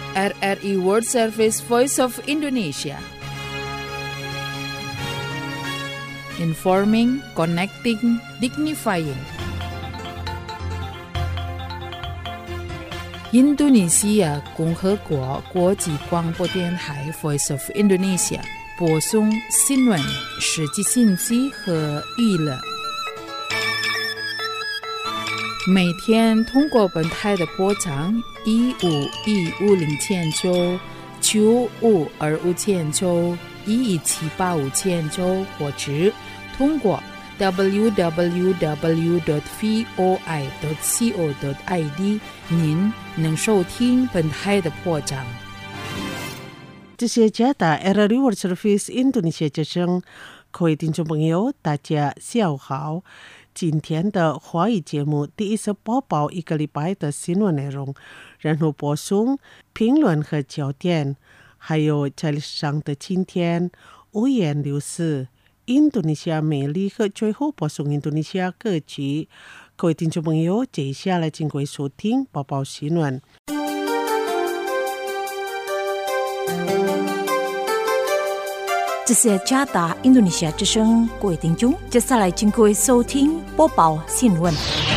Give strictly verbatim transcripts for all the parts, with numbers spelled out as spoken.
R R I World Service Voice of Indonesia. Informing, connecting, dignifying. 印度尼西亚共和国国际广播电台 Voice of Indonesia 播送新闻、实际信息和娱乐。每天通过本台的波长一五一五零千九、九五二五千九、一一七八五千九，或者通过 double-u double-u double-u dot voi dot co dot i d 您能收听本台的播讲。 这些加大 R R I World Service Indonesia 之声，各位听众朋友，大家下午好。今天的华语节目第一次播报一个礼拜的新闻内容，然后播送评论和焦点，还有在历史上的今天五颜六色印度尼西亚美丽和最后播送印度尼西亚歌曲。各位听众朋友，接下来请各位收听播报新闻。 这是加大印度尼西亚之声，各位听众，接下来请各位收听播报新闻。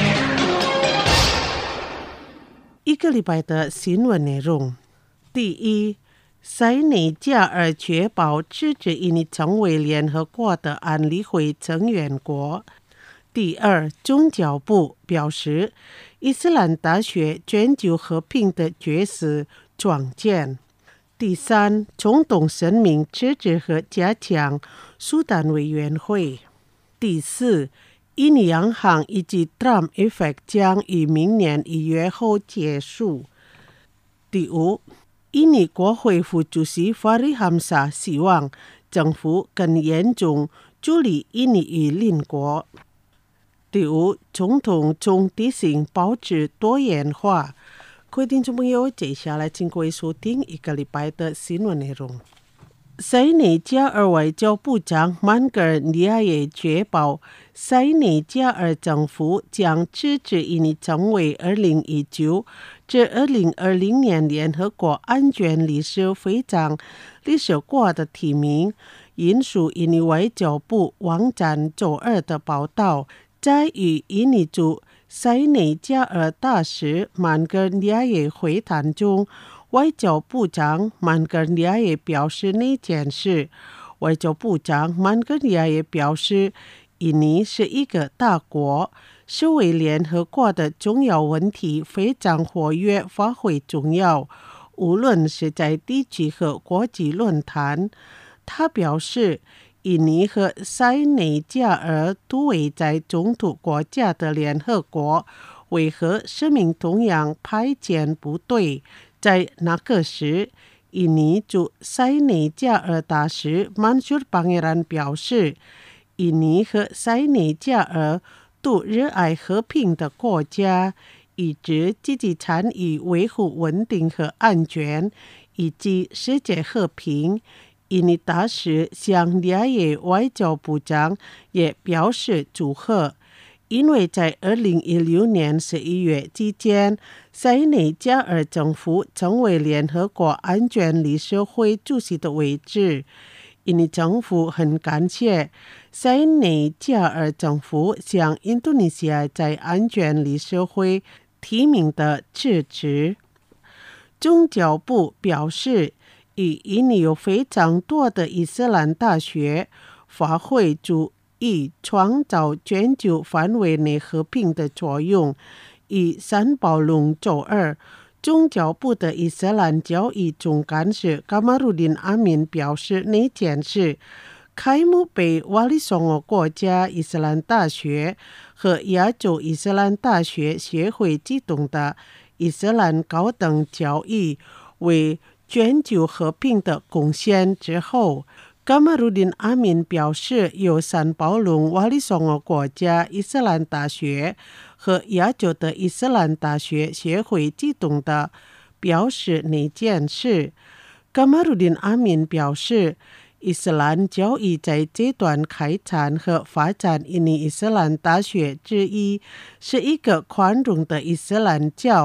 一个礼拜的新闻内容：第一，塞内加尔确保支持印尼成为联合国的安理会成员国。第二，宗教部表示，伊斯兰大学全球和平的角色壮健。第三，总统声明支持和加强苏丹委员会。第四，印尼央行以及 Trump Effect 将于明年一月后结束。第五，印尼国会副主席 Fahri Hamzah 希望政府更严重处理印尼与邻国。第五，总统总提醒保持多元化。各位听众朋友，接下来请各位收听一个礼拜的新闻内容。塞内加尔外交部长曼格尔尼亚也确保，塞内加尔政府将支持印尼成为二零一九至二零二零年联合国安全理事会长理事国的提名。引述印尼外交部网站周二的报道，在与印尼驻塞内加尔大使曼格尔尼亚也会谈中，外交部长曼格尔尼亚也表示那件事。外交部长曼格尔尼亚也表示，印尼是一个大国，是为联合国的重要问题非常活跃发挥重要，无论是在地区和国际论坛。他表示，印尼和塞内加尔都位在中土国家的联合国，为何声明同样派遣部队？在那个时，印尼驻塞内加尔大使曼苏尔邦耶兰表示，印尼和塞内加尔都热爱和平的国家，一直积极参与维护稳定和安全，以及世界和平。印尼大使向两位外交部长也表示祝贺，因为在二零一六年十一月期间，塞内加尔政府成为联合国安全理事会主席的位置。印尼政府很感谢塞内加尔政府向印度尼西亚在安全理事会提名的支持。宗教部表示，与印尼有非常多的伊斯兰大学发挥出以创造全球范围内和平的作用。以三宝龙周二，宗教部的伊斯兰教义总干事卡马鲁丁阿敏表示，那件事开幕被瓦利松俄国家伊斯兰大学和亚洲伊斯兰大学协会启动的伊斯兰高等教育为全球和平的贡献之后，卡马鲁丁阿敏表示，由三宝龙瓦利松俄国家伊斯兰大学和亚洲的伊斯兰大学协会启动的，表示那件事。卡马鲁丁阿敏表示，伊斯兰教育在这段开展和发展印尼伊斯兰大学之一，是一个宽容的伊斯兰教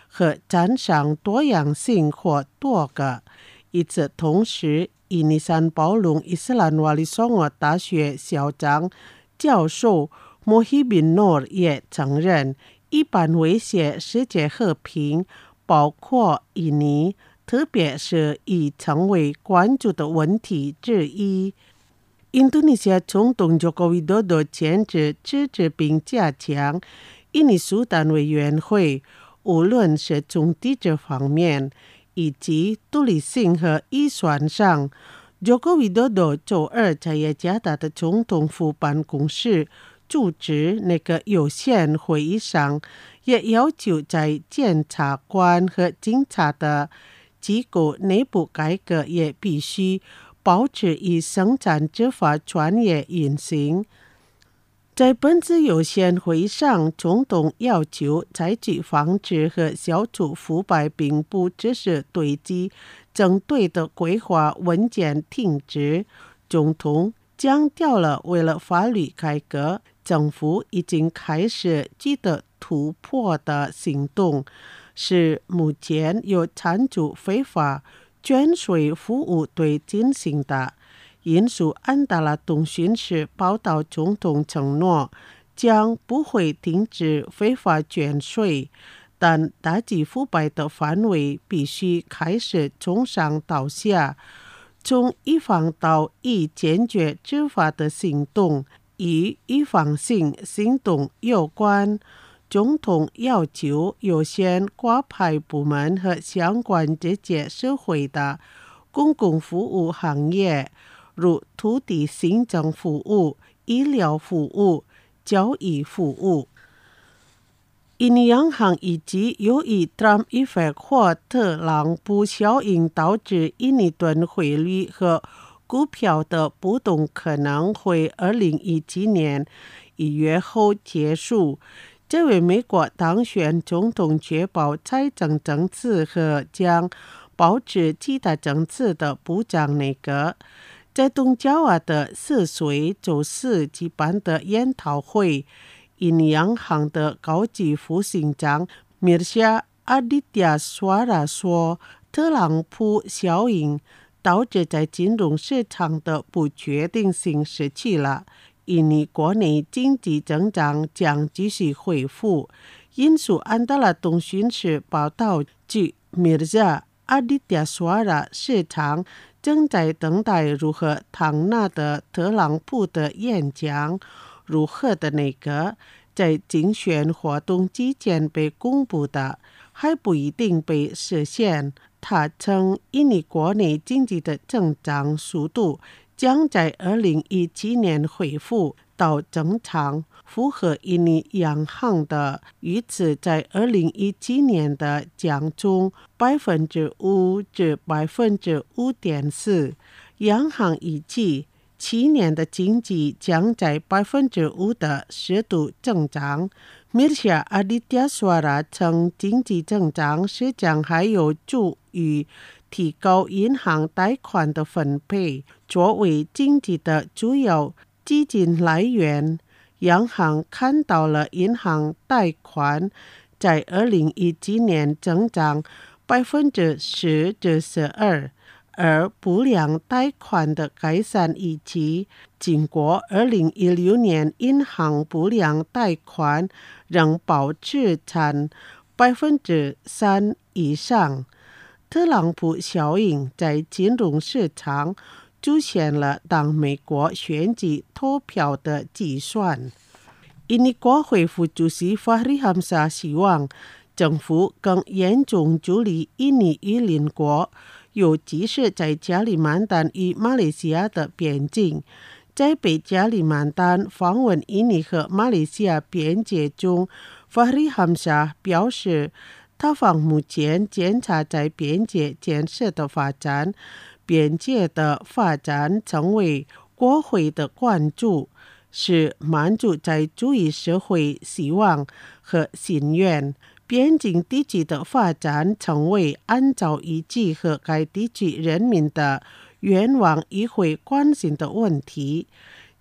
和赞赏多样性或多个。与此同时，印尼山包龙伊斯兰瓦利松尔大学校长教授莫希宾诺也承认，一般威胁世界和平，包括印尼，特别是已成为关注的问题之一。印度尼西亚总统佐科维多多坚持支持并加强印尼苏丹委员会，无论是从地质方面以及独立性和预算上。佐科维多多周二在雅加达的总统府办公室主持那个有限会议上，也要求在检察官和警察的机构内部改革也必须保持以生产执法专业运行。在本次有限会议上，总统要求采取防止和消除腐败，并不只是对其针对的规划文件停止。总统强调了，为了法律改革，政府已经开始取得突破的行动，是目前有参与非法捐税服务队进行的。引述安达拉通讯社报道，总统承诺将不会停止非法捐税，但打击腐败的范围必须开始从上到下，从预防到以坚决执法的行动与预防性行动有关。总统要求有限挂牌部门和相关直接社会的公共服务行业，如土地行政服务、医疗服务、教育服务。印尼央行以及由于 Trump Effect 或特朗普效应导致印尼盾汇率和股票的波动可能会二零一七年一月后结束。这位美国当选总统确保财政政策和将保持其他政策的部长内阁。在东爪哇的四岁周四举办的研讨会，印尼央行的高级副行长米尔夏阿迪亚苏瓦拉说，特朗普效应导致在金融市场的不确定性失去了，印尼国内经济增长将继续恢复。引述安达拉通讯社报道，据米尔夏阿迪亚苏瓦拉市场正在等待如何唐纳的特朗普的演讲如何的那个在竞选活动之前被公布的还不一定被实现。他称印尼国内经济的增长速度将在二零一七年恢复到正常，符合印尼央行的预测，在二零一七年的降从百分之五至百分之五点四。央行预计七年的经济将在百分之五的适度增长。米尔夏阿迪亚苏瓦拉称，经济增长是将还有助于提高银行贷款的分配，作为经济的主要资金来源。央行看到了银行贷款在二零一七年增长百分之十至十二，而不良贷款的改善预期，经过二零一六年，银行不良贷款仍保持占百分之三以上。特朗普效应在金融市场出现了当美国选举投票的计算。印尼国会副主席法里罕萨希望政府更严重处理印尼与邻国，尤其是在加里曼丹与马来西亚的边境。在北加里曼丹访问印尼和马来西亚边界中，法里罕萨表示，他方目前检查在边界建设的发展，边界的发展成为国会的关注，是满足在主义社会希望和心愿。边境地区的发展成为按照预计和该地区人民的愿望议会关心的问题。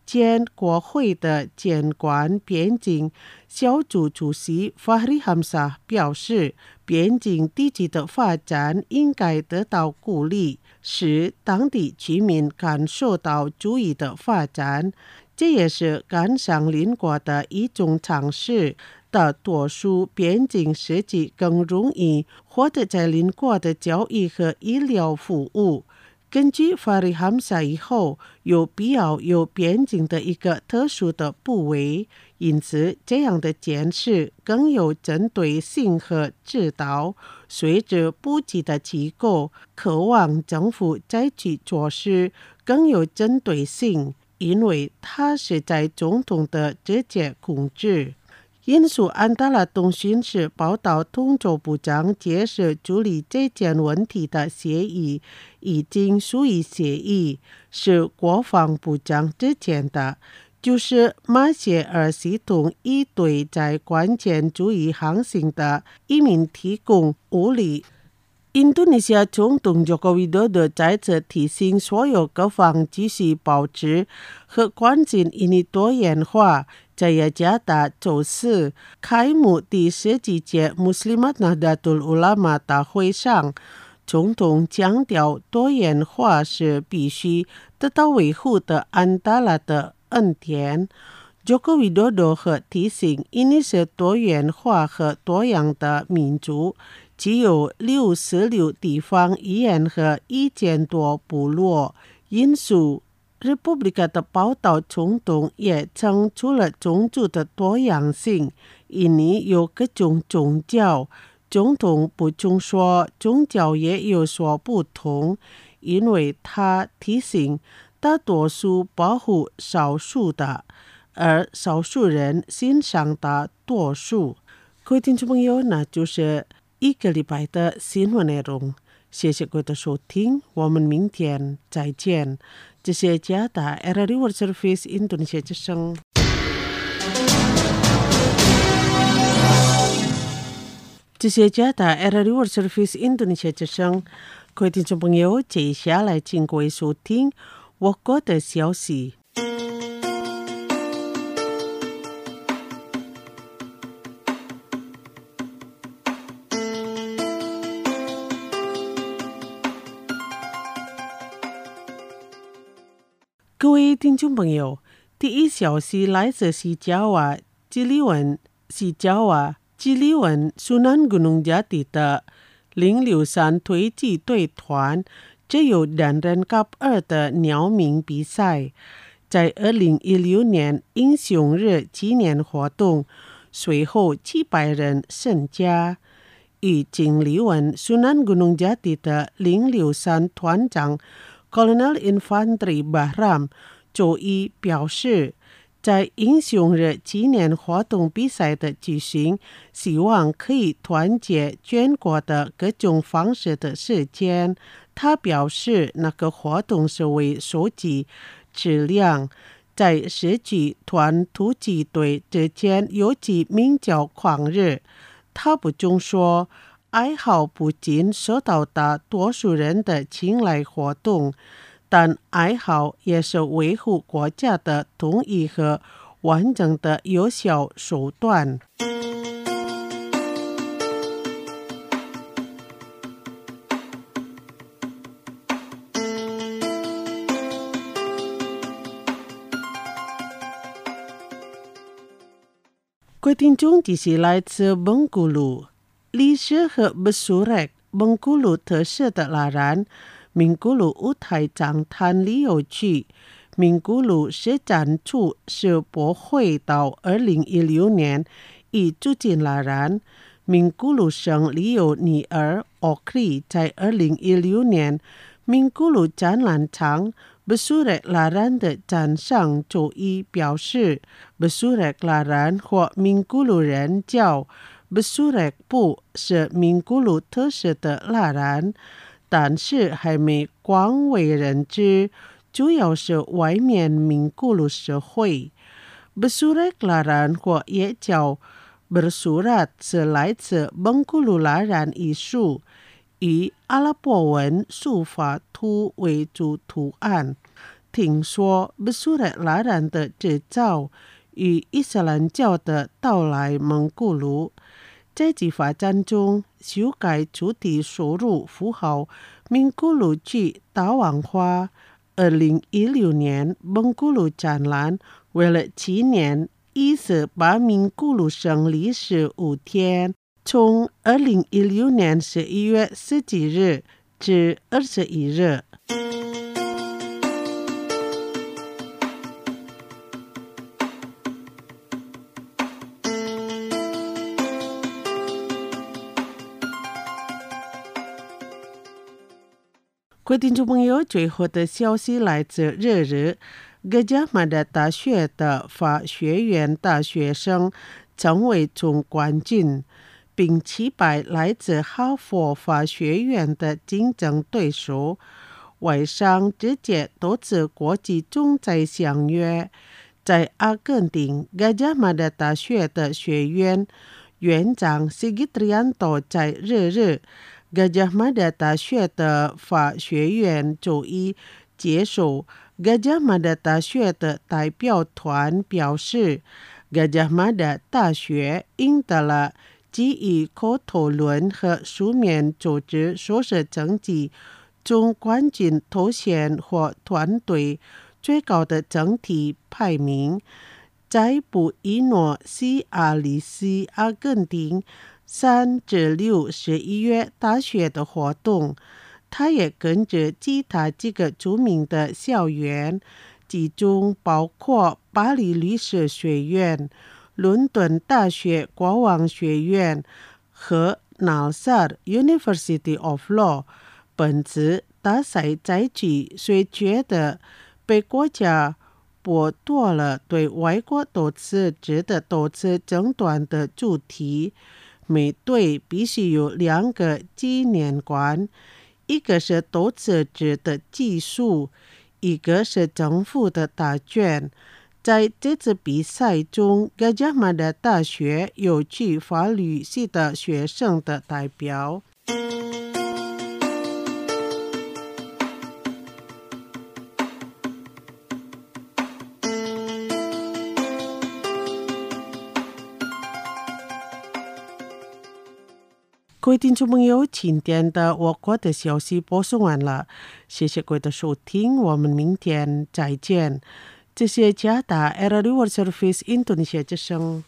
兼国会的监管边境小组主席 Fahri Hamzah 表示，边境地区的发展应该得到鼓励，使当地居民感受到注意的发展。这也是赶上邻国的一种尝试。大多数边境设计更容易获得在邻国的教育和医疗服务。根据 Fahri Hamzah 以后，有必要有边境的一个特殊的部位，因此这样的检视更有针对性和指导。随着布局的机构渴望政府采取措施更有针对性，因为它是在总统的直接控制。印度安达拉通讯社报道，通州部长解释处理这件问题的协议已经属于协议，是国防部长之前的，就是马歇尔系统已对在关键注意航行的移民提供武力。印度尼西亚总统Joko Widodo再次提醒所有各方继续保持和关心印尼多元化。在雅加达周四开幕第十几届 Muslimat Nahdlatul Ulama 大会上，总统强调多元化是必须得到维护的安达拉的恩典。Joko Widodo 和提醒，印尼是多元化和多样的民族，只有六十六地方语言和一千多部落。因素Republika 的报道，总统也称除了种族的多样性，印尼有各种宗教。总统补充说，宗教也有所不同，因为他提醒大多数保护少数的，而少数人欣赏大多数。各位听众朋友，那就是一个礼拜的新闻内容。谢谢各位的收听，我们明天再见。这是加达 R R I World Service Indonesia 之声。这是加达 R R I World Service Indonesia 之声。各位听众朋友，接下来请各位收听我国的消息。各位听众朋友，第一消息来自西爪哇吉利文西爪哇吉利文苏南Gunung Jati 的零六三推击队团，这有两人cấp二的鸟鸣比赛，在二零一六年英雄日纪念活动，随后七百人参加。与经理文苏南Gunung Jati 的零六三团长Kolonel Infantry Bahram 周一表示，在英雄日纪念活动比赛的举行，希望可以团结全国的各种方式的时间。他表示，那个活动是为收集质量，在十几团突击队之间有其名叫狂热。他补充说，爱好不仅受到大多数人的青睐活动，但爱好也是维护国家的统一和完整的有效手段。各位听众，这是来自蒙古鲁历史和不苏rek蒙古鲁特色的拉然名古鲁舞台长滩旅游区。名古鲁市展处是博会到二零一六年已住进拉然。名古鲁省旅游女儿 Okri 在二零一六年名古鲁展览场不苏rek拉然的展上周一表示，不苏rek拉然或名古鲁人叫不苏rek布是名古鲁特色的拉然，但是还没广为人知，主要是外面名古鲁社会。不苏rek拉然或也叫bersurat是来自蒙古鲁拉然艺术，以阿拉伯文书法图为主图案。 听说不苏的拉然的制造与伊斯兰教的到来蒙古鲁，在其发展中修改主体输入符号蒙古鲁剧大王花。二零一六年蒙古鲁展览为了纪念一十八名古鲁省历史五天，从二零一六年十一月十几日至二十一日。各位听众朋友，最后的消息来自日日格加马达大学的法学院大学生成为总冠军，并击败来自哈佛法学院的竞争对手。外商直接多次国际仲裁相约，在阿根廷格加马达大学的学院院长 Sigitrianto 在日日格加马达大学的法学院周一接受格加马达大学的代表团表示，格加马达大学赢得了基于可讨论和书面组织硕士成绩总冠军头衔或团队最高的整体排名。在布宜诺斯艾利斯阿根廷三至六十一月大学的活动，他也跟着其他几个著名的校园，其中包括巴黎律师学院、伦敦大学国王学院和 Nalsar University of Law。本次大赛赛局虽觉得被国家剥夺了对外国投资值得多次争端的主题，每队必须有两个纪念馆，一个是投资值的技术，一个是政府的答卷。在这次比赛中，格加马达大学有具法律系的学生的代表。各位听众朋友，今天的我国的消息播送完了，谢谢各位的收听，我们明天再见。这是加达 R R World Service Indonesia 之声。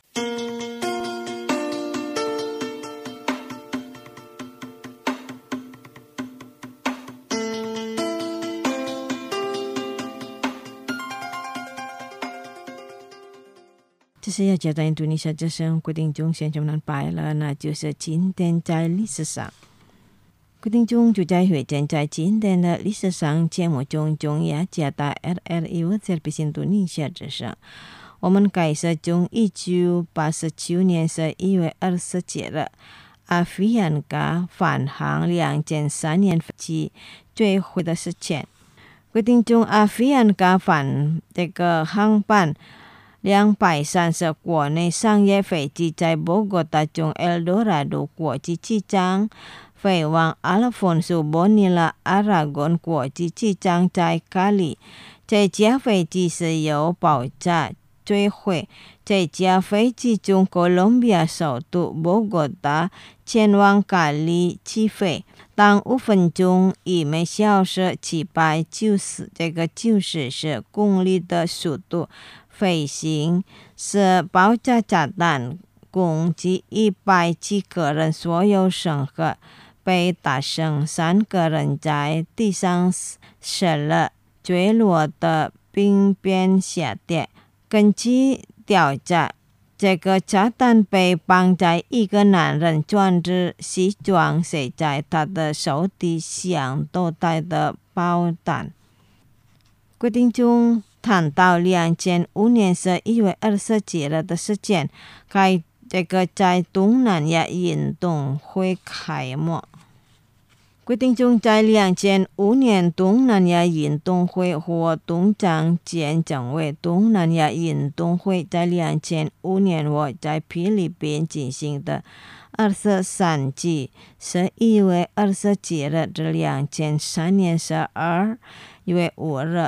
这是要加达印度尼西亚之声规定中先生们拜了，那就是今天在历史上。规定中就在会见在今天的历史上节目中，中亚加达 R R World Service 印度尼西亚之声。我们开始从一九八十九年十一月二十节日，阿菲安加返航两千三年起最后的事件。规定中阿菲安加返这个航班两百三十国内商业飞机在波哥大从 Eldorado 国际机场飞往阿拉丰索波尼拉阿拉贡国际机场在卡里。这架飞机是由爆炸坠毁。这架飞机从哥伦比亚首都波哥大前往卡里起飞，当五分钟以每小时七百九十这个九十四公里的速度飞行，是爆炸炸弹攻击一百七个人，所有乘客被打伤，三个人在地上死了，坠落的冰边下跌。根据调查，这个炸弹被绑在一个男人穿着西装塞在他的手底像豆袋的爆弹。规定中谈到两千五年十一月二十节日的事件，该这个在东南亚运动会开幕。规定中在两千五年东南亚运动会活动将见证为东南亚运动会在两千五年我在菲律宾进行的二十三届十一月二十节日至两千三年十二月五日。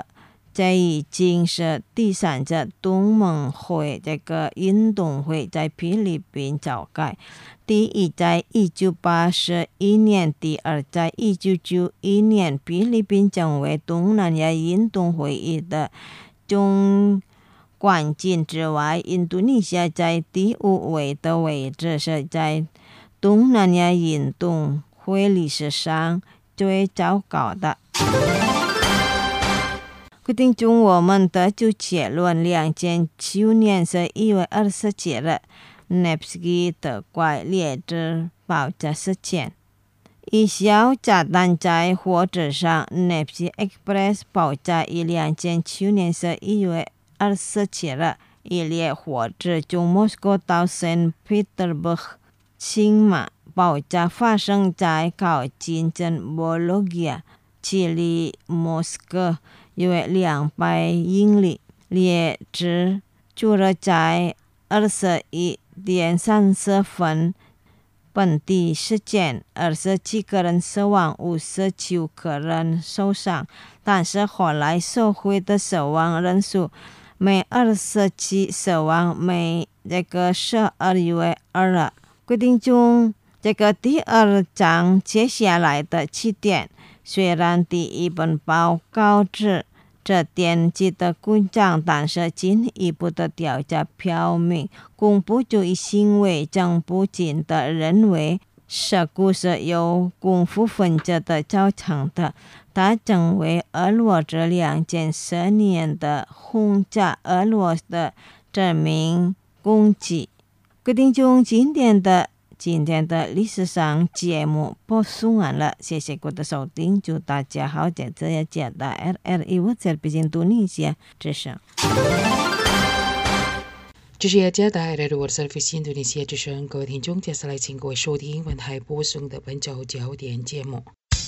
这已经是第三届东盟会这个运动会在菲律宾召开。第一在一九八一年，第二在一九九一年，菲律宾成为东南亚运动会议的总冠军之外，印度尼西亚在第五位的位置，是在东南亚运动会历史上最糟糕的。决定中我们得出结论，两千九年是一月二十七日 Nevsky 的怪列支爆炸事件。一小炸弹在火车上 Nevsky Express 爆炸于两千九年是一月二十七日，一列火车从莫斯科到圣彼得堡骑马，爆炸发生在靠近镇波罗亚，距离莫斯科约两百英里。列车除了在二十一点三十分本地时间，二十七个人死亡，五十九个人受伤，但是后来社会的死亡人数每二十七死亡，每这个十二月二日。决定中这个第二章接下来的起点，虽然第一本报告指这点值得鼓掌，但是进一步的调查表明，恐怖主义行为将不仅的认为事故是由恐怖分子的造成的，它成为俄罗斯两千四年的轰炸俄罗斯的致命攻击。决定中今天的今天的历史上节目播送完了，谢谢各位的收听，祝大家好，在这一节的 R R I 我在北京印度尼西亚之声。 这是雅加达 R R I 我在北京印度尼西亚之声，各位听众，接下来请各位收听本台播送的本周焦点节目。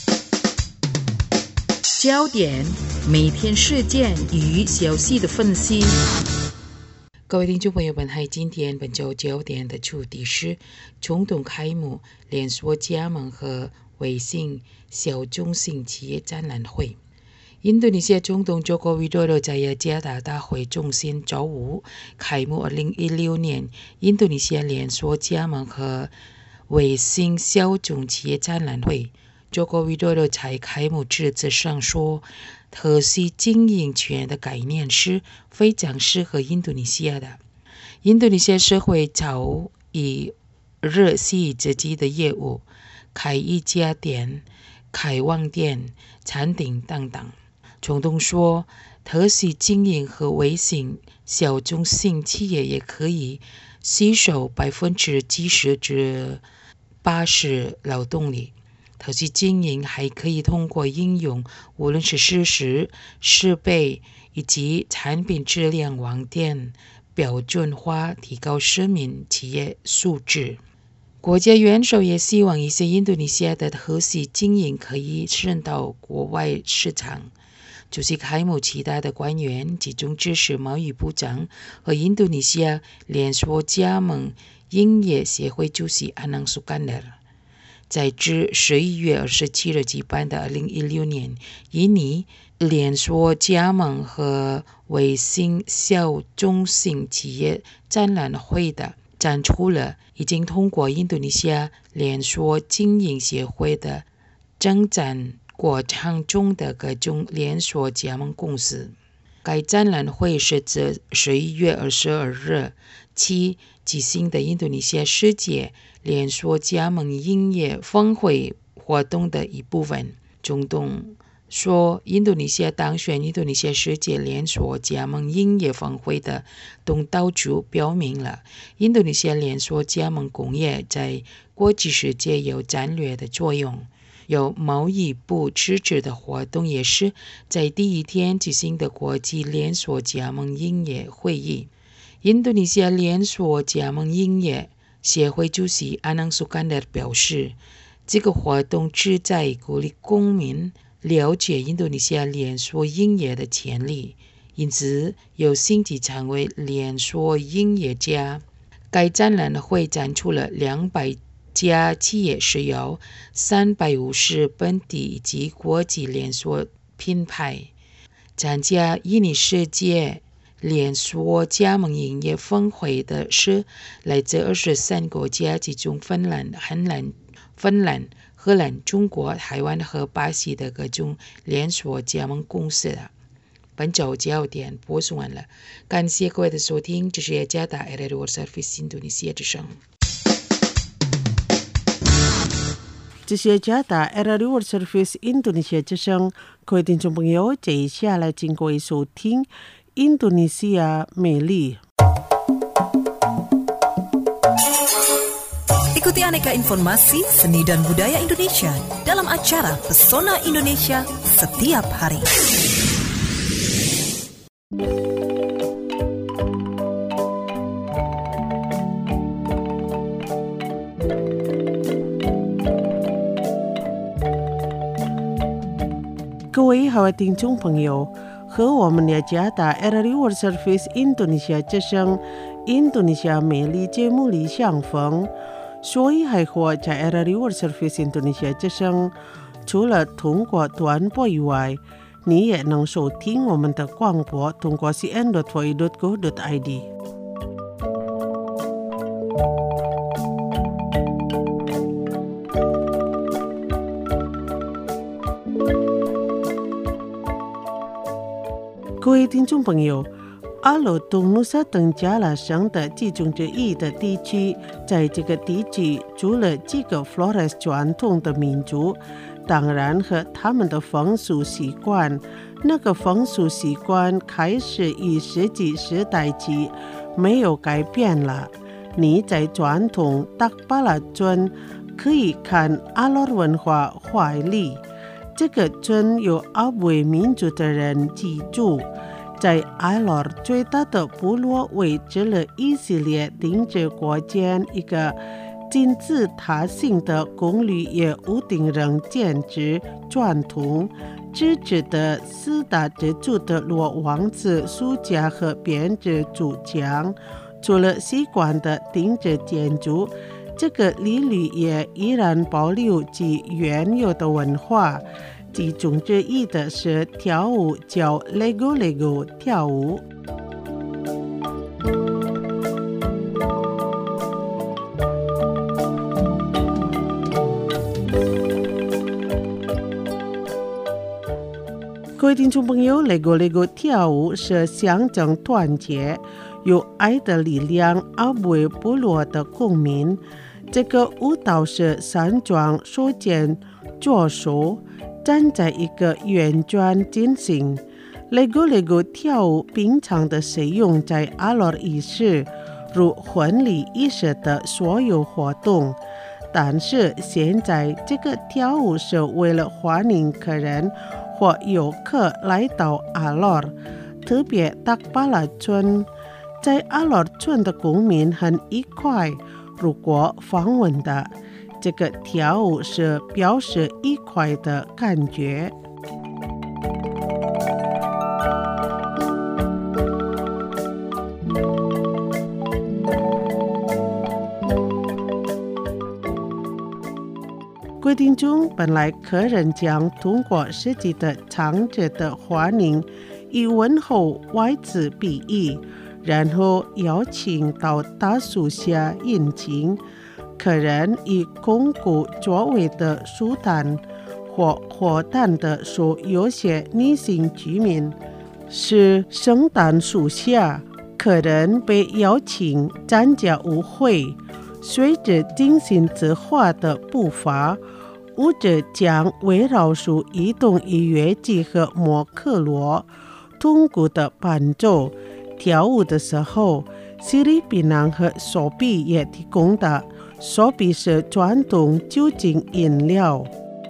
焦点每天事件与消息的分析。各位听众朋友，本台今天本周焦点的主题是总统开幕连锁加盟和微信小中型企业展览会。印度尼西亚总统佐科维多多在雅加达大会中心周五开幕二零一六年印度尼西亚连锁加盟和微信小中企业展览会。佐科维多多在开幕致辞上说，特许经营权的概念是非常适合印度尼西亚的。印度尼西亚社会早已热系自己的业务，开一家店、开网店、餐厅等等。总统说，特许经营和微型小中型企业也可以吸收百分之七十至八十劳动力。特许经营还可以通过应用无论是事实、设备以及产品质量网店标准化，提高市民企业素质。国家元首也希望一些印度尼西亚的特许经营可以渗到国外市场。出席开幕其他的官员集中支持贸易部长和印度尼西亚连锁加盟营业协会主席安năng Sukandar。在至十一月二十七日举办的二零一六年印尼连锁加盟和微型小中型企业展览会的展出了已经通过印度尼西亚连锁经营协会的征展过程中的各种连锁加盟公司。该展览会是自十一月二十二日起举行的印度尼西亚世界连锁加盟营业峰会活动的一部分。总统说，印度尼西亚当选印度尼西亚世界连锁加盟营业峰会的东道主表明了印度尼西亚连锁加盟工业在国际世界有战略的作用。由贸易部支持的活动也是在第一天举行的国际连锁加盟营业会议。印度尼西亚连锁加盟营业协会主席安năng Sukandar表示，这个活动旨在鼓励公民了解印度尼西亚连锁营业的潜力，因此有兴趣成为连锁营业家。该展览会展出了两百家企业，是由三百五十本地以及国际连锁品牌。 参加印尼世界连锁加盟营业峰会的是来自二十三国家，其中芬兰、荷兰、芬兰、荷兰、中国、台湾和巴西的各种连锁加盟公司。本周焦点播送完了，感谢各位的收听，这是加达 R R I World Service 印度尼西亚之声。 这是加达 R R I World Service 印度尼西亚之声，各位听众朋友，接下来请各位收听印度尼西亚美丽。 Ikuti aneka informasi seni dan budaya Indonesia dalam acara Pesona Indonesia setiap hari. 各位好听众朋友，和我们的加达 R R I World Service 印度尼西亚之声印度尼西亚美丽节目里相逢。所以还活在 R R I World Service 印度尼西亚之声，除了通过短波以外，你也能收听我们的广播，通过 c n dot v o i dot go dot i d。各位听众朋友，阿罗东努萨登加拉省的其中之一的地区，在这个地区住了几个 Flores 传统的民族，当然和他们的风俗习惯，那个风俗习惯开始于石器时代起没有改变了。你在传统达巴拉村可以看阿罗文化怀里，这个村有阿维民族的人居住。在阿罗最大的部落位置了以色列顶着国间一个金字塔形的公寓，也屋顶上建制传统支持的四大支柱的罗王子书架和编织主墙。除了习惯的顶着建筑，这个里里也依然保留其原有的文化。其中之一的是跳舞，叫 Lego Lego 跳舞。各位听众朋友， Lego Lego 跳舞是象征团结、有爱的力量，阿维部落的公民。这个舞蹈是山庄手间左手站在一个圆圈进行。 Lego Lego 跳舞平常的使用在阿罗仪式，如婚礼仪式的所有活动，但是现在这个跳舞是为了欢迎客人或游客来到阿罗，特别达巴拉村。在阿罗村的公民很愉快，如果访问的这个跳舞是表示愉快的感觉。规定中，本来客人将通过实际的场子的欢迎以问候外资比喻，然后邀请到大树下饮请。客人以巩固座位的书单或火炭的说，有些女性居民是圣诞树下，客人被邀请参加舞会。随着精心策划的步伐，舞者将围绕树移动以乐器和摩克罗通过的伴奏。跳舞的时候，西里比囊和手臂也提供的。手臂是传统酒精饮料。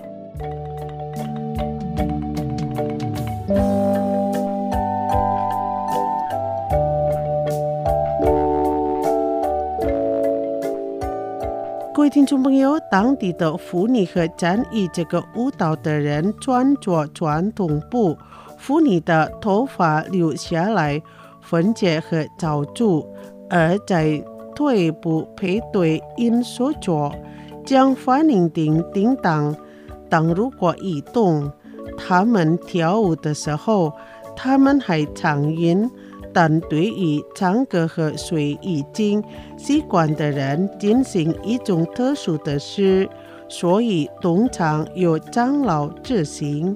各位听众朋友，当地的妇女和参与这个舞蹈的人穿着传统布，妇女的头发留下来分解和罩住，而在腿部配对因所着，将反应叮叮当。当如果移动，他们跳舞的时候， 他们还常吟，但对于唱歌和睡已经习惯的人进行一种特殊的事，所以通常由长老执行。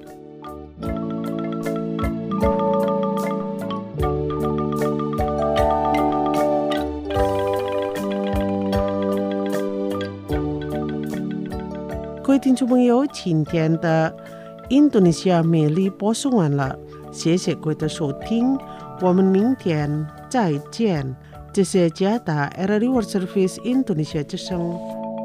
各位听众朋友，今天的印度尼西亚美丽播送完了，谢谢各位的收听，我们明天再见。这是加达 R R I World Service 印度尼西亚之声。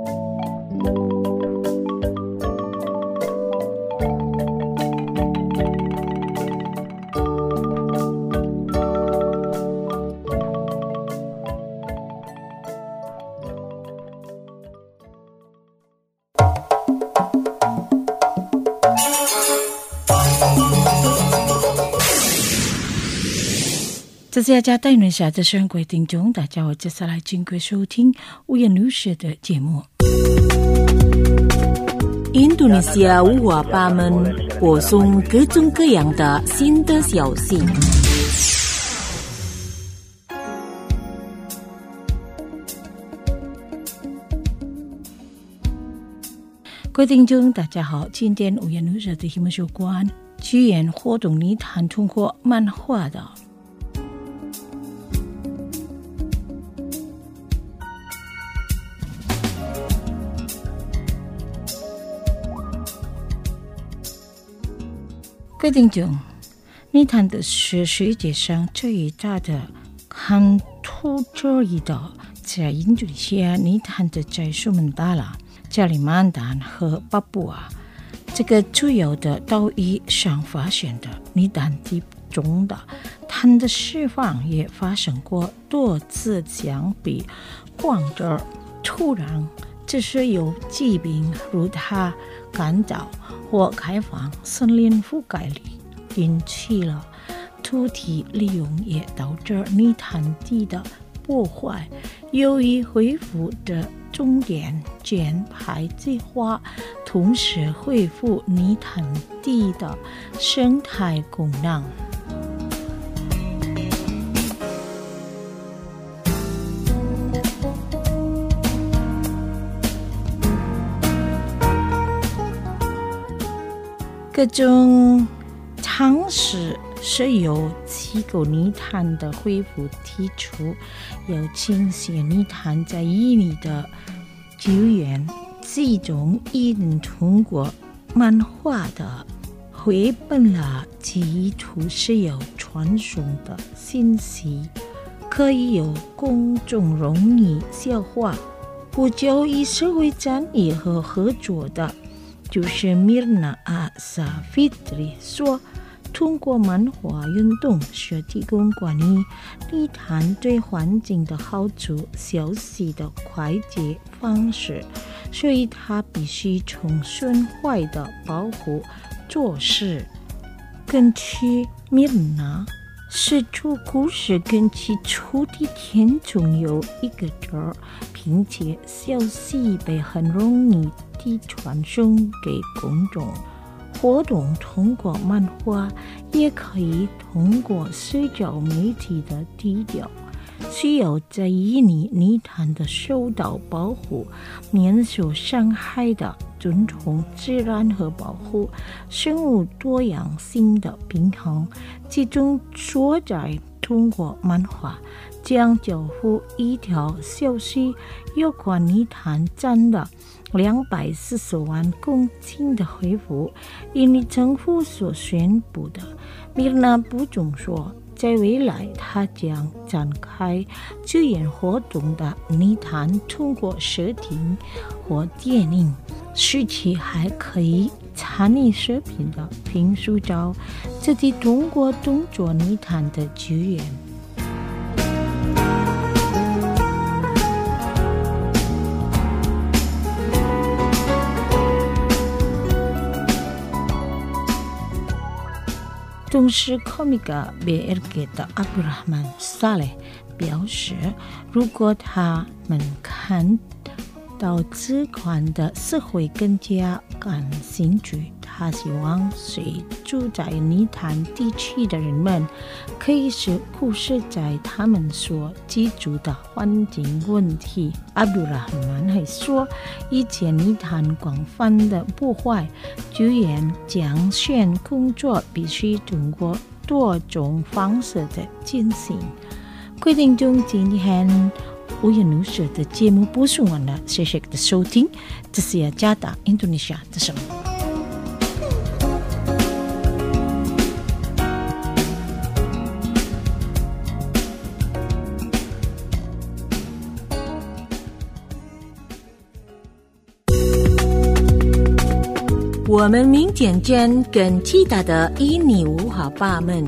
这是加带轮下的生活听众，大家好，接下来经过收听五言律师的节目。印度尼西亚五花八门，播送各种各样的新的消息。各位听众，大家好，今天五言律师的题目有关剧院活动里谈通过漫画的。各位听众，泥潭的是世界上最大的看土之一的，在印度尼西亚泥潭的在苏门答腊、加里曼丹和巴布亚这个主要的岛屿上发现的泥潭地中的碳的释放也发生过多次，相比广州土壤只是有疾病如它干燥或开放森林覆盖率引起了土地利用，也导致泥潭地的破坏。由于恢复的重点减排计划，同时恢复泥潭地的生态功能。各种尝试是由机构泥潭的恢复提出，有倾斜泥潭在伊犁的救援，其中一人通过漫画的绘本了基础是有传送的信息，可以有公众容易消化。不久以社会正义和合作的就是Mirna Asafitri说，通过漫画运动是提供关于泥潭对环境的好处消息的快捷方式，所以他必须从损坏的保护做事。根据Mirna是出故事跟其出的天中有一个字，并且消息被很容易地传送给公众。活动通过漫画，也可以通过社交媒体的低调，需要在伊犁泥潭的受到保护、免受伤害的尊重自然和保护生物多样性的平衡，其中所在通过漫画将交付一条消息，有关泥潭占的两百四十万公顷的恢复，因为政府所宣布的。米纳补充说，在未来他将展开救援活动的泥潭通过视频或电影，使其还可以参与视频的评述照，这是通过动作泥潭的救援。同时，Komika B R G 的阿布拉曼萨雷表示，如果他们看到此款的社会更加感兴趣，他他希望随住在泥潭地区的人们可以是忽视在他们所居住的环境问题。阿卜杜拉罕曼还说，以前泥潭广泛的破坏，居然降线工作必须通过多种方式的进行。规定中今天无言无舌的节目播送完了，谢谢的收听，这是雅加达印度尼西亚的声音。我们民间间跟其他的印尼五花八门。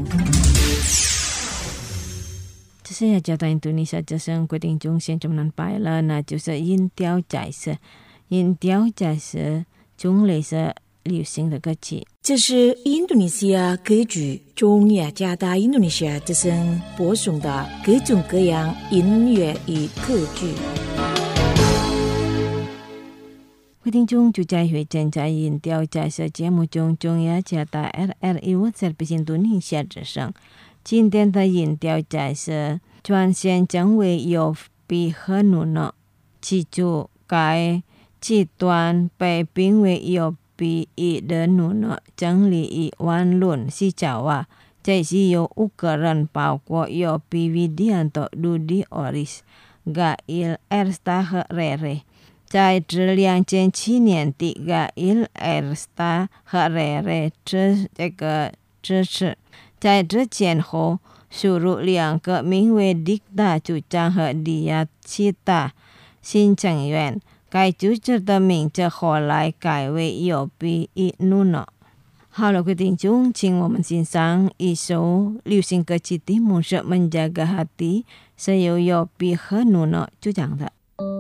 这是雅加达印度尼西亚之声规定中现中南白了，那就是音调在色，音调在色种类是流行的歌曲。 这是印度尼西亚歌剧中雅加达印度尼西亚之声播送的各种各样音乐与歌剧。 规定中就在会正在音调在色节目中，中雅加达 R R I 我在印度尼西亚之声。今天的音调在色专线将会有比和努诺，记住该阶段被评为有比一的努诺，整理以万论是角啊，这是有五个人，包括有比维迪安多、卢迪奥里斯、嘎伊尔、埃斯塔和瑞瑞。在这两千七年底，嘎伊尔、埃斯塔和瑞瑞这这个支持。在这前后输入两个名为迪达组长和迪亚奇达新成员，该组织的名字后来改为有比伊努诺。好了，各位听众，请我们欣赏一首流行歌曲，题目是《Menjaga Hati》，是由有比和努诺主讲的。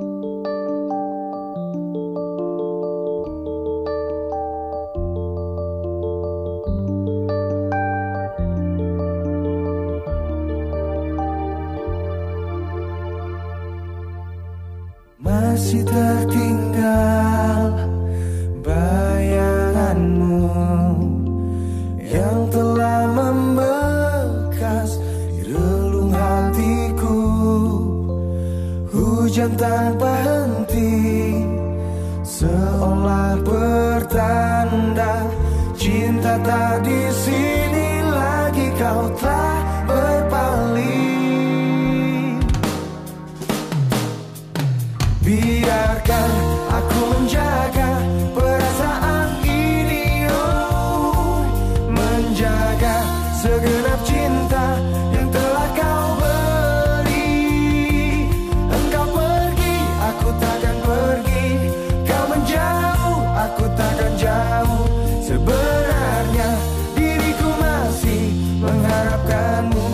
Masih tertinggal bayanganmu yang telah membekas di relung hatiku. Hujan tanpa henti seolah bertanda cinta tak di sini lagi, kau telah berpaling. Biarkan aku menjaga perasaan ini, oh, menjaga segenap cinta yang telah kau beri. Engkau pergi, aku takkan pergi. Kau menjauh, aku takkan jauh. Sebenarnya diriku masih mengharapkanmu.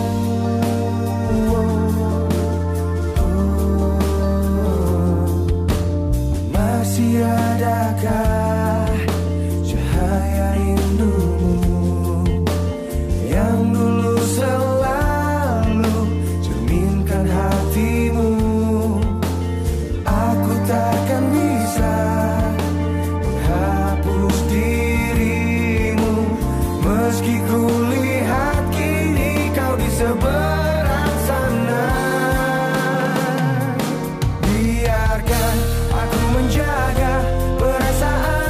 Masih adakah cahaya rindumu yang dulu selalu cerminkan hatimu? Aku takkan bisa menghapus dirimu, meski ku lihat kini kau di seberang sana. Biarkan aku menjaga perasaan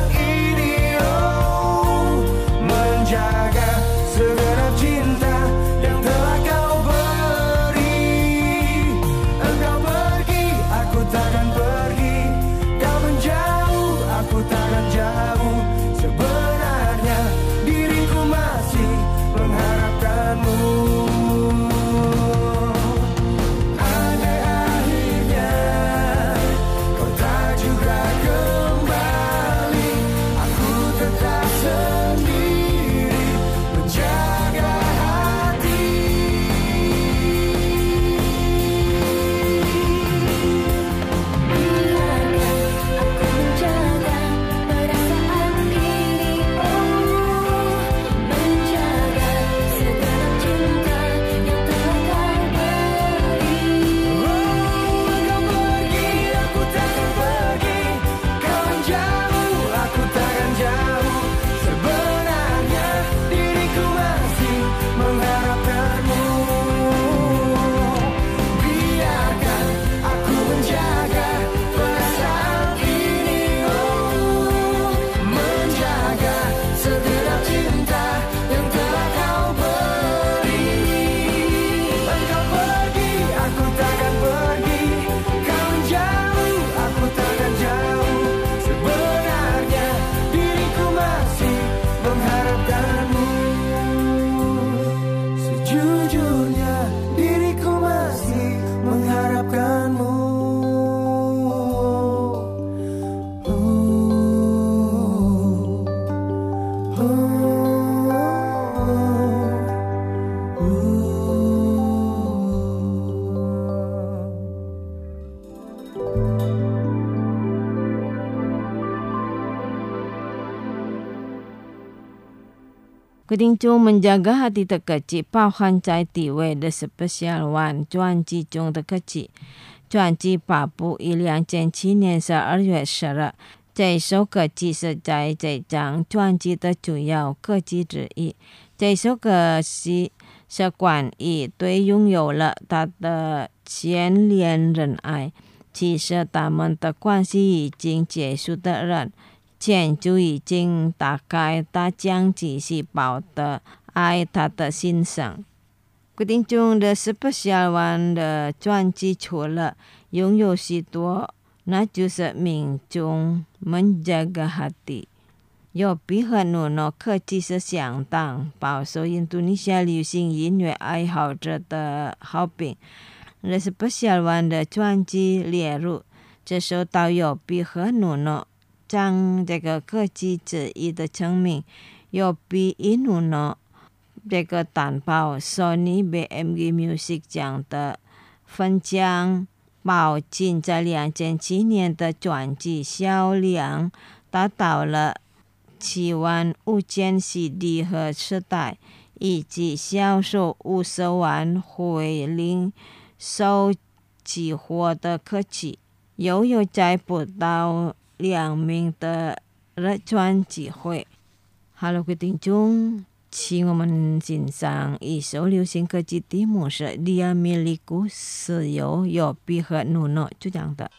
各位听众menjaga hati terkecil 包含在地位的 special one 专辑中的歌曲。专辑发布于两千七年十二月十日，这首歌曲是在这张专辑的主要歌曲之一。这首歌是是关于对拥有了他的前恋人爱，其实他们的关系已经结束的人，前就已经打开他将继细胞的爱他的心上。决定中的 Special One 的专辑除了拥有许多，那就是命中menjaga hati。有比很努诺科技是相当饱受印度尼西亚流行音乐爱好者的好评。The Special One 的专辑列入这首导有比很努诺将这个科技之一的成名，有比印努诺这个担保 Sony B M G Music 奖的分奖，保进在两千七年的专辑销量达到了七万五千 C D 和磁带，以及销售五十万回零手期货的科技，又有在不到两名的热专机会。好了，各位听众，请我们欣赏一首流行歌曲，题目是 Dia Milikku， 是由有比和努诺主讲的。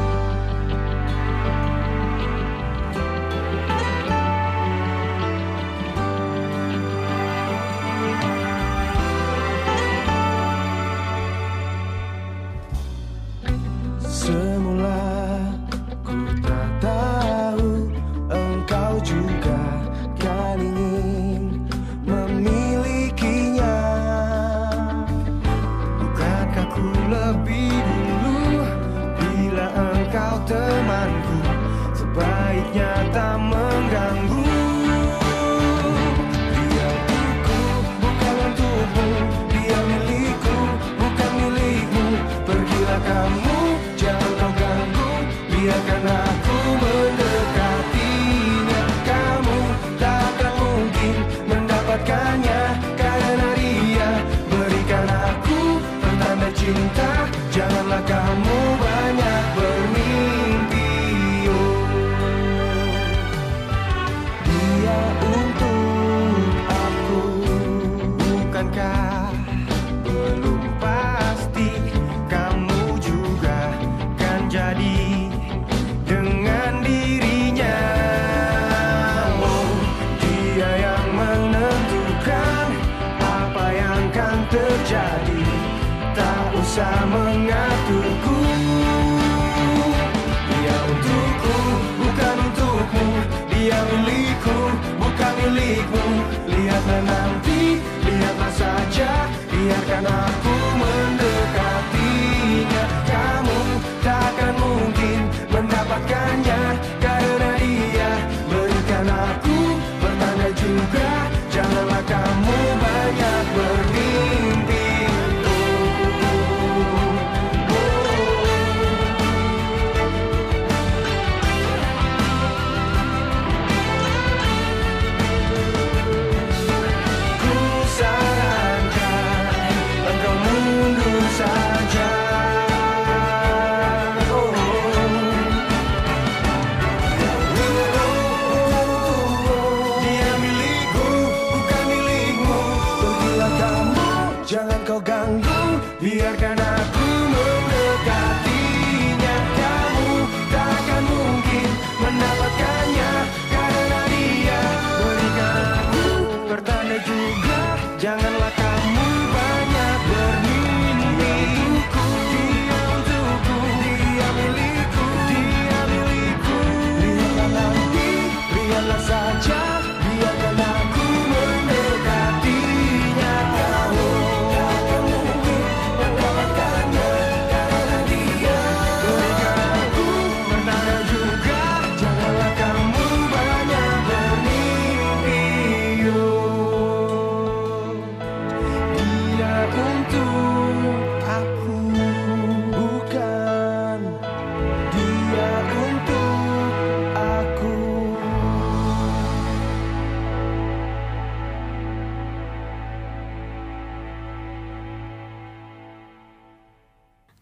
Semula ku tak tahu engkau juga kan ingin memilikinya. Bukankah ku lebih dulu bila engkau temanku, sebaiknya tak mengganggu. Dia untukku bukan untukmu, dia milikku bukan milikmu. Pergilah kamu, biarkan aku mendekatinya. Kamu takkan mungkin mendapatkannya, karena dia berikan aku pertanda cinta. Janganlah kamu banyak bermimpi. Oh. Dia untuk aku, bukankah belum pasti kamu juga kan jadi dengan dirinya. Oh, dia yang menentukan apa yang akan terjadi, tak usah mengaturku. Dia untukku bukan untukmu, dia milikku bukan milikmu. Lihatlah nanti, lihatlah saja, biarkan aku mendekatinya. Kamu takkan mungkin mendapatkannya, karena dia berikan aku pertanda juga. Janganlah kamu banyak bermimpi. Oh, oh. Ku sarankan engkau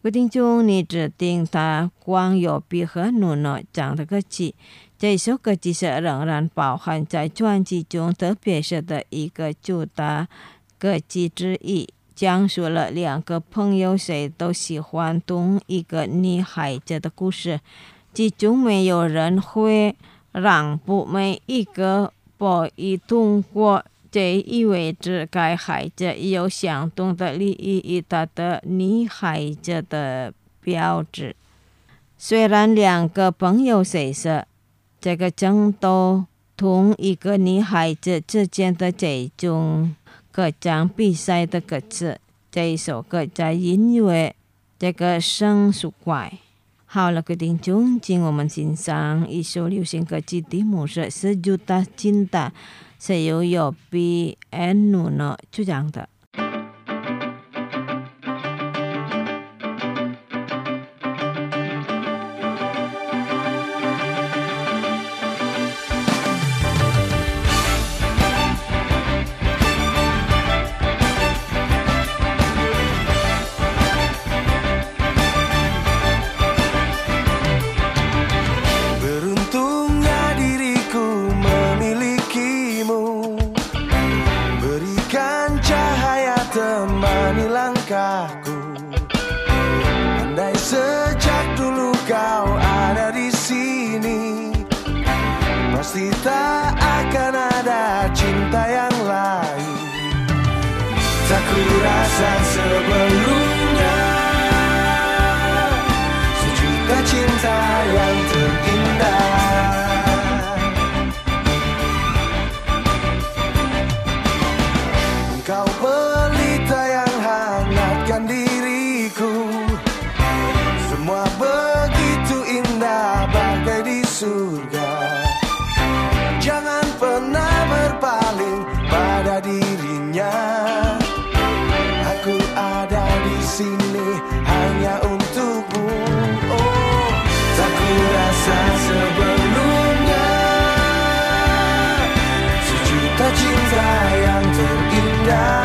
规定中你指定它光有笔和努诺讲的歌曲，这首歌其实仍然包含在专辑中特别是的一个主打歌曲之一，讲述了两个朋友谁都喜欢同一个女孩子的故事，其中没有人会让步，每一个不一通过这意味着该孩子有相同的利益与他的女孩子的标志。虽然两个朋友谁是这个争斗同一个女孩子之间的这种歌唱比赛的歌词，这一首歌在音乐这个生疏怪。好了，各位听众，请我们欣赏一首流行歌曲，题目是《Sejuta Cinta》，是由Yovie and Nuno主唱的。 Andai sejak dulu kau ada di sini, pasti tak akan ada cinta yang lain. Tak kurasa sebelumnya sejuta cinta yang terindah. Engkau pelita yang hangatkan diriku, semua begitu indah bagai di surga. Jangan pernah berpaling pada dirinya. Aku ada di sini hanya untukmu. Oh, tak kurasa sebelumnya sejuta cinta yang terindah.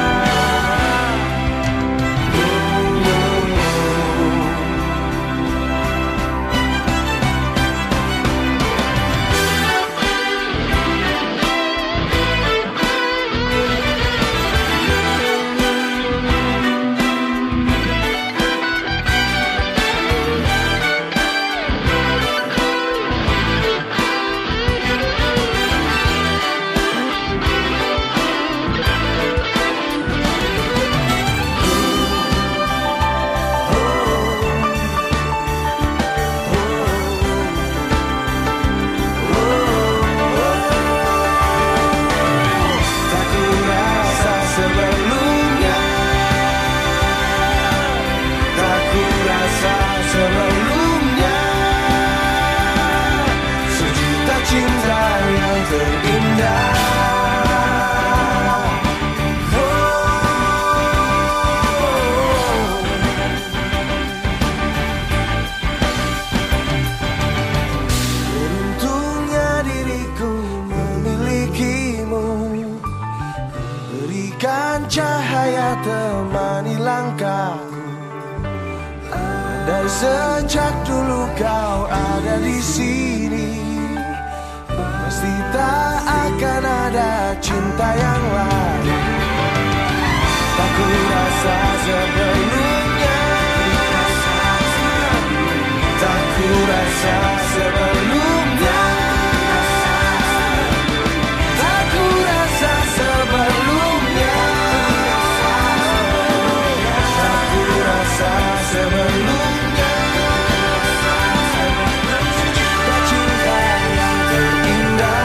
Cahaya temani langkahku. Andai sejak dulu kau ada di sini, pasti tak akan ada cinta yang lain. Tak kurasa sebelumnya, tak kurasa sebelumnya, tak kurasa sebelumnya. Sebelumnya sejuta cinta yang terindah.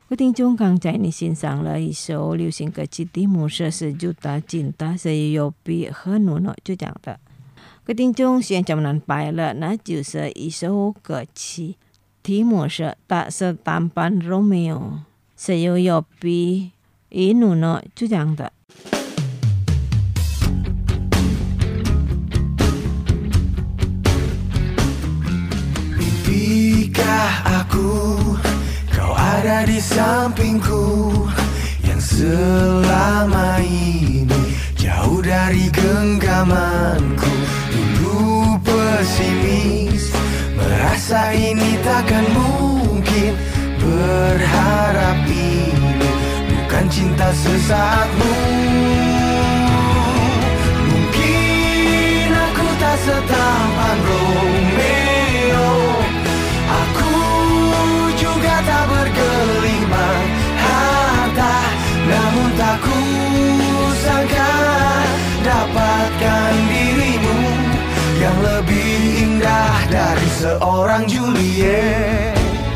quý聽眾剛在你欣賞了一首流行歌曲《蒂姆社是Juta Cinta》，是由比和努諾主講的。quý聽眾現在能擺了，那就是一首歌曲《提姆社tak setampan Romeo》，是由由比和努諾主講的。 Mimpikah aku kau ada di sampingku, yang selama ini jauh dari genggamanku. Dulu pesimis, merasa ini takkan mungkin, berharap ini bukan cinta sesaatmu. Mungkin aku tak setampan Romeo, aku juga tak bergelimang harta, namun tak ku sangka dapatkan dirimu yang lebih indah dari seorang Juliet.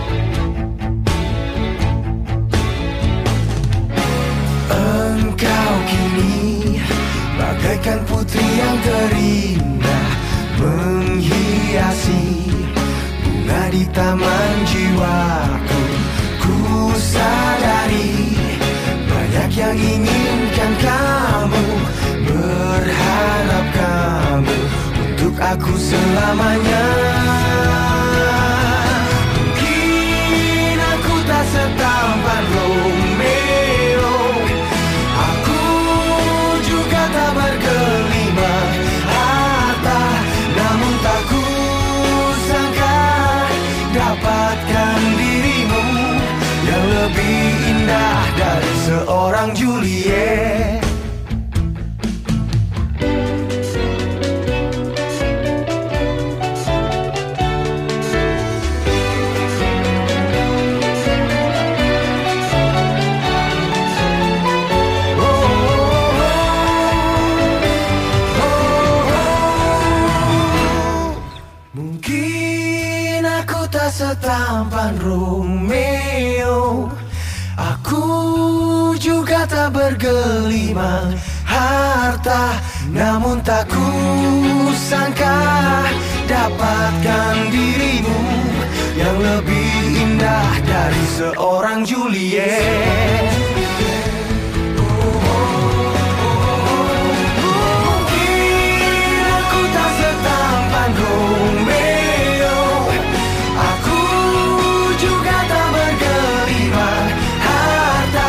Engkau kini bagaikan putri yang terindah, menghiasi bunga di taman jiwaku. Ku sadari banyak yang inginkan kamu, berharap kamu untuk aku selamanya. Mungkin aku tak setampan Romeo, aku juga tak bergelimang harta, namun tak ku sangka dapatkan dirimu yang lebih indah dari seorang Juliet. Mungkin aku tak setampan Romeo, aku juga tak bergelimang harta, namun tak ku sangka dapatkan dirimu yang lebih indah dari seorang Juliet. Mungkin aku tak setampan Romeo, aku juga tak bergelimang harta,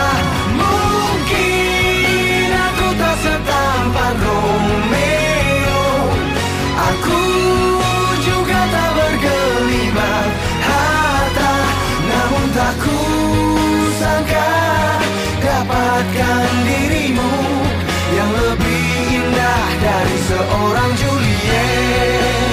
mungkin aku tak setampan Romeo, aku juga tak bergelimang harta, namun tak ku sangka dapatkan dirimu yang lebih indah dari seorang Juliet.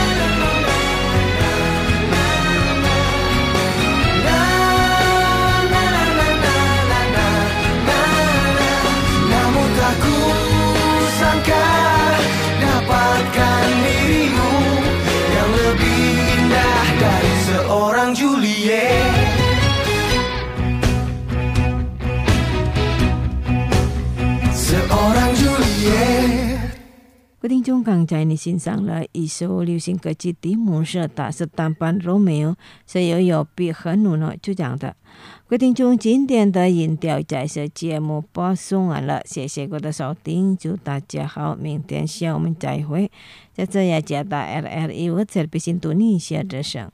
Namun tak ku sangka dapatkan dirimu yang lebih indah dari seorang Juliet. Seorang Juliet. Quý聽眾剛在你欣賞了一首流行歌曲《蒂姆社tak setampan Romeo》，是由由比和努諾主講的。quý聽眾，今天的音調在這節目播送完了，謝謝各位的收聽，祝大家好，明天下午我們再會。在這雅加達 R R I 我這邊印度尼西亞之聲。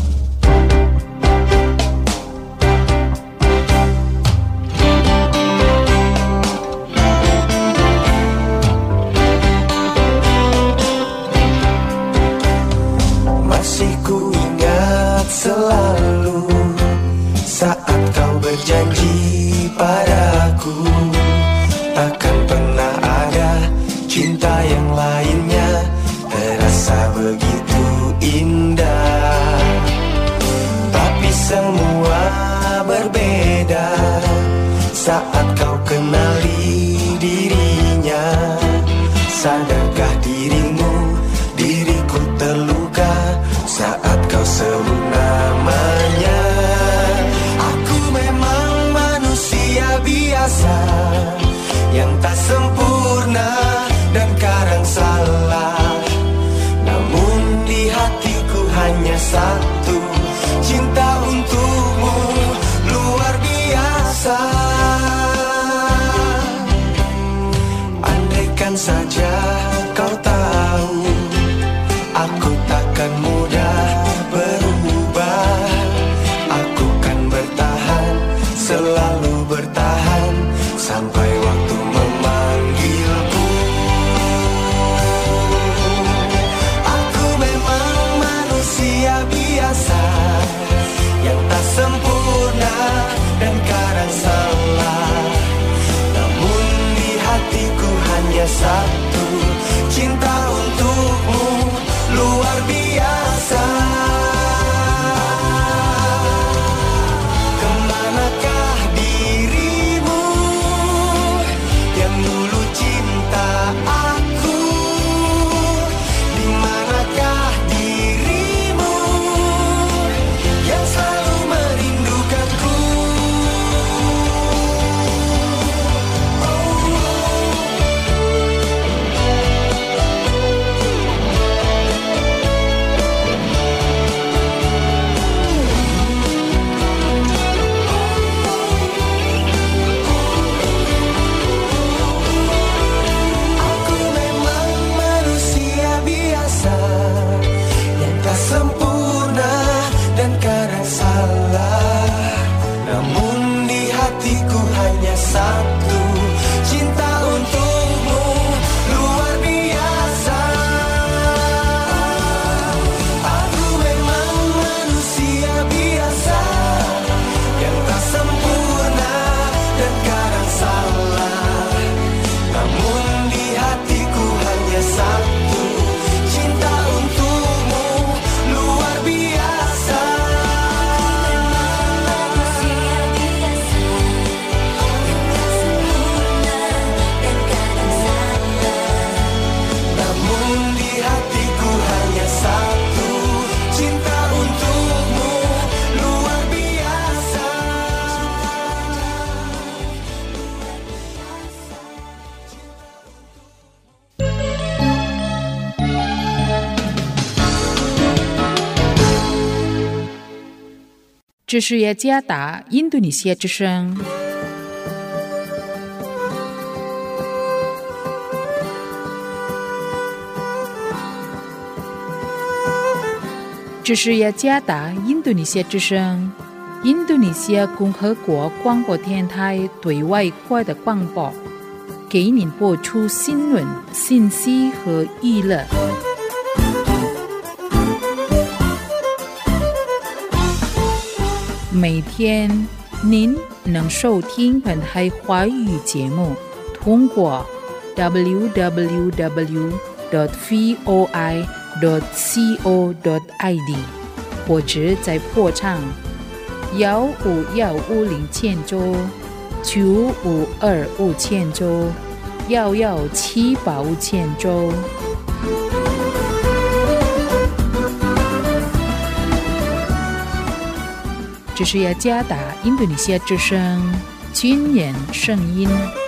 Masih ku ingat selalu saat kau berjanji padaku, takkan pernah ada cinta yang lainnya terasa begitu indah. Tapi semua berbeda saat kau kenali dirinya. Sadarkah dirimu, diriku terluka saat kau sebut namanya. Aku memang Andaikan saja kau tahu, aku takkan mudah berubah. Aku kan bertahan, selalu bertahan, sampai waktu memanggilku. Aku memang manusia biasa yang tak sempurna dan kadang salah. Namun di hatiku hanya satu, cinta untukmu luar biasa. Kemanakah dirimu yang dulu cinta aku? Di manakah dirimu yang selalu merindukanku? Aku memang manusia biasa yang tak sempurna dan kadang salah. Namun di hatiku hanya satu, cinta untukmu luar biasa. Aku memang manusia biasa yang tak sempurna dan kadang salah. Namun di hatiku hanya satu, cinta untukmu luar biasa. Namun di hatiku hanya satu, cinta untukmu luar biasa. 这是雅加达印度尼西亚之声。这是雅加达印度尼西亚之声，印度尼西亚共和国广播电台对外国的广播，给您播出新闻、信息和娱乐。每天您能收听本台华语节目，通过 double-u double-u double-u dot voi dot co dot i d 或者在波长幺五幺五零千周、九五二五千周、幺幺七八五千周。这是雅加达印度尼西亚之声军人声音。